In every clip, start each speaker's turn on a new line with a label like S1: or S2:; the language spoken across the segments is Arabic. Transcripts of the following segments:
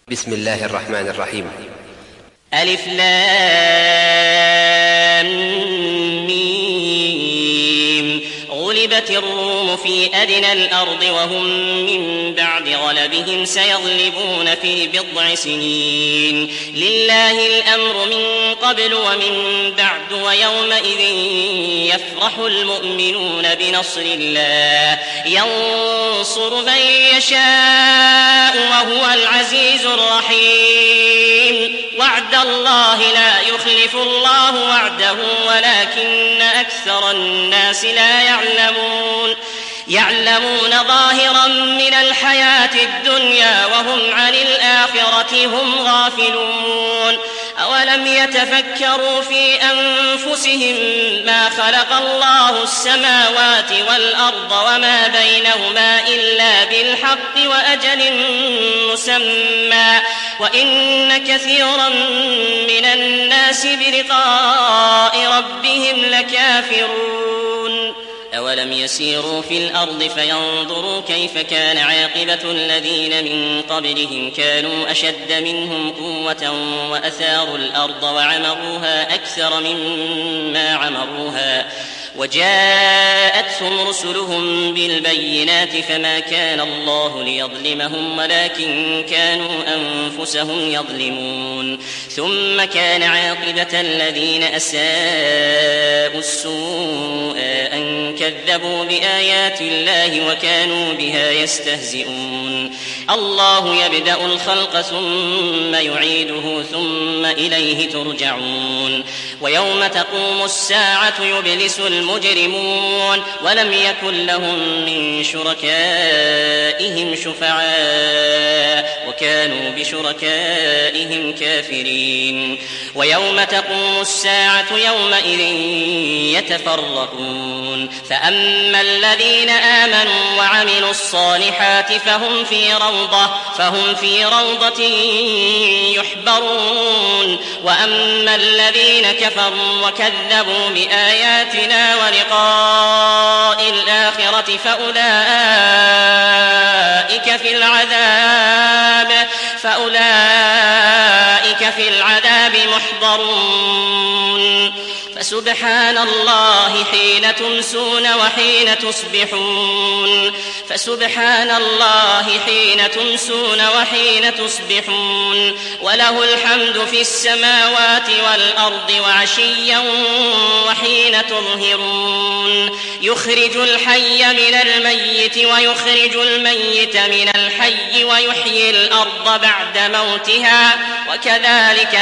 S1: بسم الله الرحمن الرحيم.
S2: ألف لام ميم. غلبت الروم في أدنى الأرض وهم من بعد غلبهم سيغلبون في بضع سنين. لله الأمر من قبل ومن بعد ويومئذ يفرح المؤمنون بنصر الله ينصر من يشاء وهو العزيز الرحيم. وعد الله لا يخلف الله وعده ولكن أكثر الناس لا يعلمون ظاهرا من الحياة الدنيا وهم عن الآخرة هم غافلون. أولم يتفكروا في أنفسهم ما خلق الله السماوات والأرض وما بينهما إلا بالحق وأجل مسمى وإن كثيرا من الناس بلقاء ربهم لكافرون. أولم يسيروا في الأرض فينظروا كيف كان عاقبة الذين من قبلهم كانوا أشد منهم قوة وأثاروا الأرض وعمروها أكثر مما عمروها وجاءتهم رسلهم بالبينات فما كان الله ليظلمهم ولكن كانوا أنفسهم يظلمون. ثم كان عاقبة الذين أساءوا السوء أن كذبوا بآيات الله وكانوا بها يستهزئون. الله يبدأ الخلق ثم يعيده ثم إليه ترجعون. ويوم تقوم الساعة يبلس المجرمون ولم يكن لهم من شركائهم شفعاء وكانوا بشركائهم كافرين. ويوم تقوم الساعة يومئذ يتفرقون فأما الذين آمنوا وعملوا الصالحات فهم في روضة يحبرون. وأما الذين كفروا وكذبوا بآياتنا ولقاء الآخرة فأولئك في العذاب محضرون. فسبحان الله حين تمسون وحين تصبحون. وله الحمد في السماوات والأرض وعشيا وحين تظهرون. يخرج الحي من الميت ويخرج الميت من الحي ويحيي الأرض بعد موتها وكذلك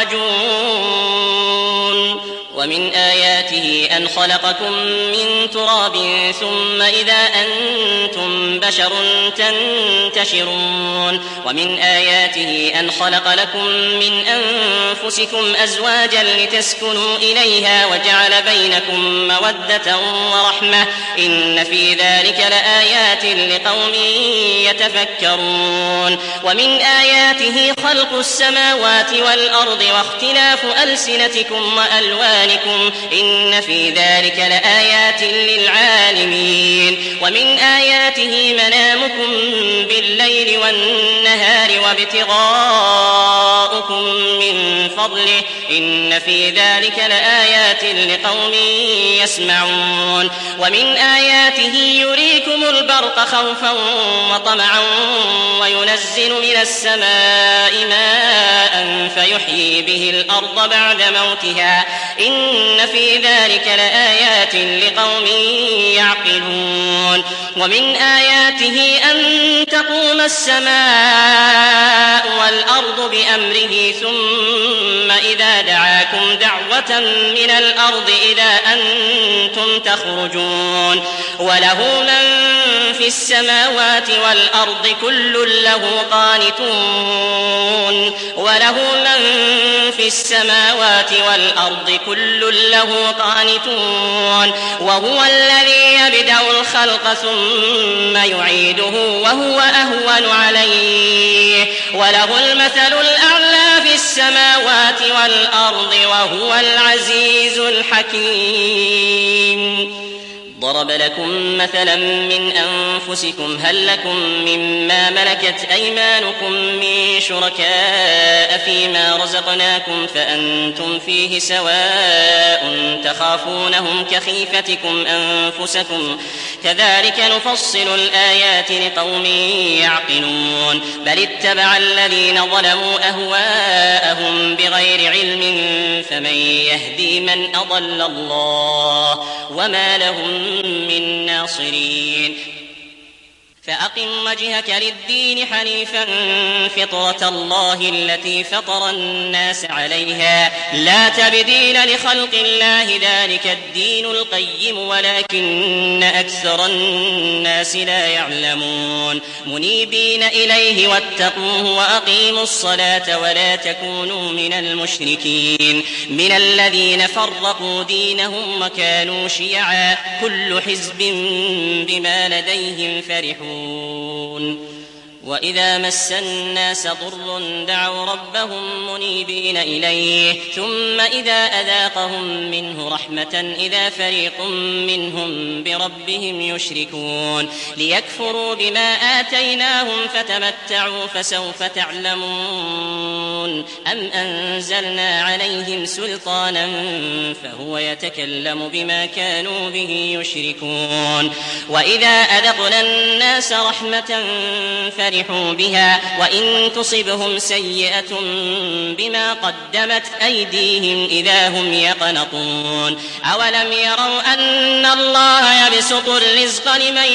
S2: تخرجون. ومن آياته أن خلقكم من تراب ثم إذا أنتم بشر تنتشرون. ومن آياته أن خلق لكم من أنفسكم أزواجا لتسكنوا إليها وجعل بينكم مودة ورحمة إن في ذلك لآيات لقوم يتفكرون. ومن آياته خلق السماوات والأرض واختلاف ألسنتكم وألوانكم إن في ذلك لآيات للعالمين. ومن آياته منامكم بالليل والنهار وابتغاؤكم من فضله إن في ذلك لآيات لقوم يسمعون. ومن آياته يريكم البرق خوفا وطمعا وينزل من السماء ماء فيحيي به الأرض بعد موتها إن في ذلك لآيات لقوم يعقلون. ومن آياته أن تقوم السماء والأرض بأمره ثم إذا دعاكم دعوة من الأرض إذا أنتم تخرجون. وله من في السماوات والأرض كل له قانتون وهو الذي يبدأ الخلق ثم يعيده وهو أهون عليه وله المثل الأعلى في السماوات والأرض وهو العزيز الحكيم. ضرب لكم مثلا من أنفسكم هل لكم مما ملكت أيمانكم من شركاء فيما رزقناكم فأنتم فيه سواء تخافونهم كخيفتكم أنفسكم كذلك نفصل الآيات لقوم يعقلون بل اتبع الذين ظلموا أهواءهم بغير علم فمن يهدي من أضل الله وما لهم من ناصرين فأقم وجهك للدين حنيفا فطرة الله التي فطر الناس عليها لا تبديل لخلق الله ذلك الدين القيم ولكن أكثر الناس لا يعلمون منيبين إليه واتقوه وأقيموا الصلاة ولا تكونوا من المشركين من الذين فرقوا دينهم وكانوا شيعا كل حزب بما لديهم فرحون وإذا مس الناس ضر دعوا ربهم منيبين إليه ثم إذا أذاقهم منه رحمة إذا فريق منهم بربهم يشركون ليكفروا بما آتيناهم فتمتعوا فسوف تعلمون أم أنزلنا عليهم سلطانا فهو يتكلم بما كانوا به يشركون وإذا أذقنا الناس رحمة فرحوا بها وإن تصبهم سيئة بما قدمت أيديهم إذا هم يقنطون أولم يروا أن الله يبسط الرزق لمن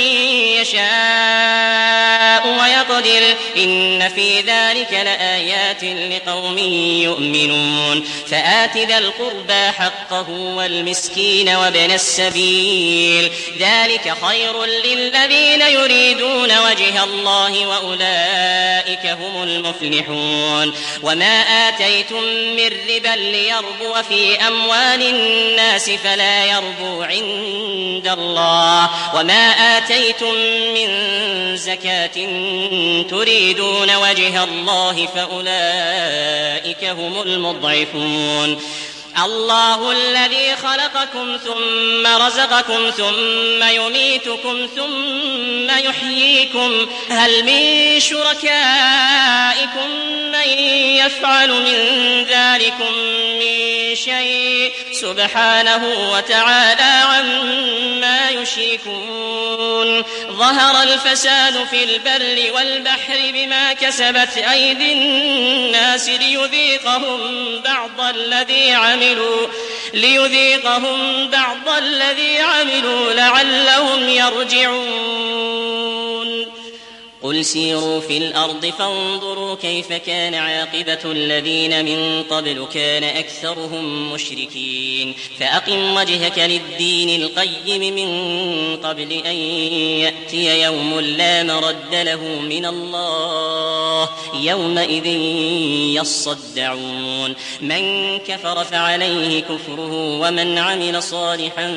S2: يشاء ويقدر إن في ذلك لآيات لقوم يؤمنون فآت ذا القربى حقه والمسكين وابن السبيل ذلك خير للذين يريدون وجه الله وأولئك هم المفلحون وما آتيتم من ربا ليربو في أموال الناس فلا يربو عند الله وما آتيتم من زكاة تريدون وجه الله فأولئك هم المضعفون الله الذي خلقكم ثم رزقكم ثم يميتكم ثم يحييكم هل من شركائكم من يفعل من ذلكم من شيء سبحانه وتعالى عما يشركون ظهر الفساد في البر والبحر بما كسبت أيدي الناس ليذيقهم بعض الذي عملوا لعلهم يرجعون قل سيروا في الأرض فانظروا كيف كان عاقبة الذين من قبل كان أكثرهم مشركين فأقم وجهك للدين القيم من قبل أن يأتي يوم لا مرد له من الله يومئذ يصدعون من كفر فعليه كفره ومن عمل صالحا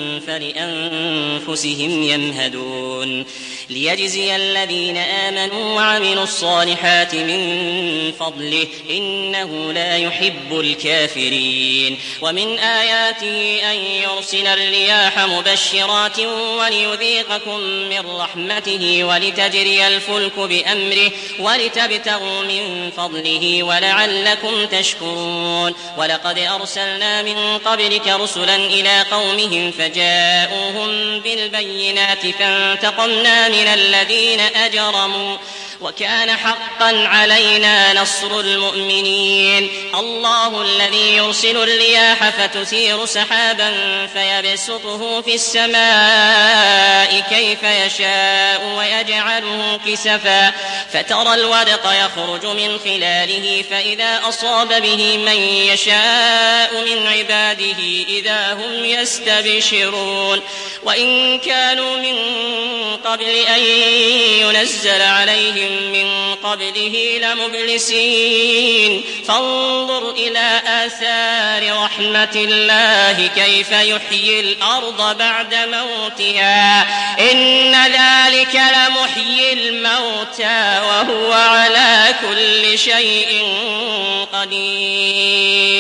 S2: فلأنفسهم يمهدون ليجزي الذين آمنوا وعملوا الصالحات من فضله إنه لا يحب الكافرين ومن آياته أن يرسل الرياح مبشرات وليذيقكم من رحمته ولتجري الفلك بأمره ولتبتغوا من فضله ولعلكم تشكرون ولقد أرسلنا من قبلك رسلا إلى قومهم فجاءوهم بالبينات فانتقمنا من الذين أجرموا وكان حقا علينا نصر المؤمنين الله الذي يرسل الرياح فتثير سحابا فيبسطه في السماء كيف يشاء ويجعله كسفا فترى الودق يخرج من خلاله فإذا أصاب به من يشاء من عباده إذا هم يستبشرون وإن كانوا من قبل أن ينزل عليهم من قبله لمبلسين فانظر إلى آثار رحمة الله كيف يحيي الأرض بعد موتها إن ذلك لمحيي الموتى وهو على كل شيء قدير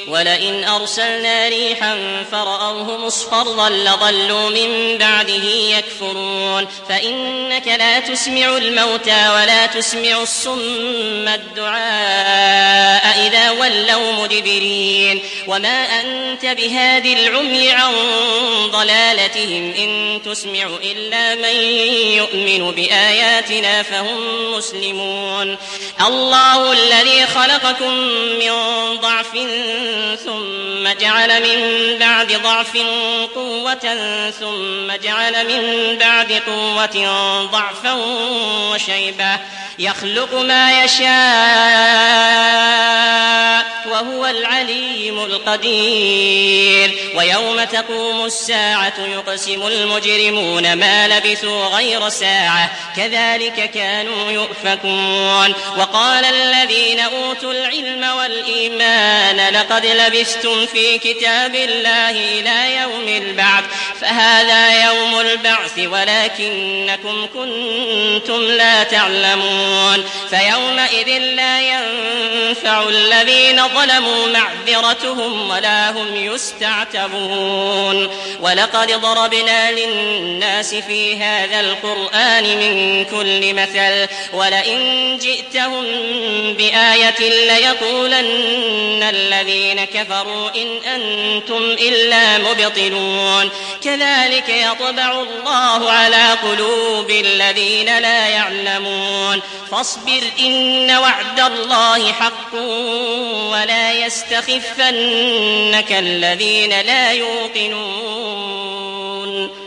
S2: ولئن أرسلنا ريحا فرأوه مصفرا لظلوا من بعده يكفرون فإنك لا تسمع الموتى ولا تسمع الصم الدعاء إذا ولوا مدبرين وما أنت بهادي العمي عن ضلالتهم إن تسمع إلا من يؤمن بآياتنا فهم مسلمون الله الذي خلقكم من ضعف ثم جعل من بعد ضعف قوة ثم جعل من بعد قوة ضعفا وشيبة يخلق ما يشاء وهو العليم القدير ويوم تقوم الساعة يقسم المجرمون ما لبثوا غير ساعة كذلك كانوا يؤفكون وقال الذين أوتوا العلم والإيمان لقد لبثتم في كتاب الله إلى يوم البعث فهذا يوم البعث ولكنكم كنتم لا تعلمون فيومئذ لا ينفع الذين ظلموا معذرتهم ولا هم يستعتبون ولقد ضربنا للناس في هذا القرآن من كل مثل ولئن جئتهم بآية ليقولن الذين كفروا إن أنتم إلا مبطلون كذلك يطبع الله على قلوب الذين لا يعلمون فاصبر إن وعد الله حق ولا يستخفنك الذين لا يوقنون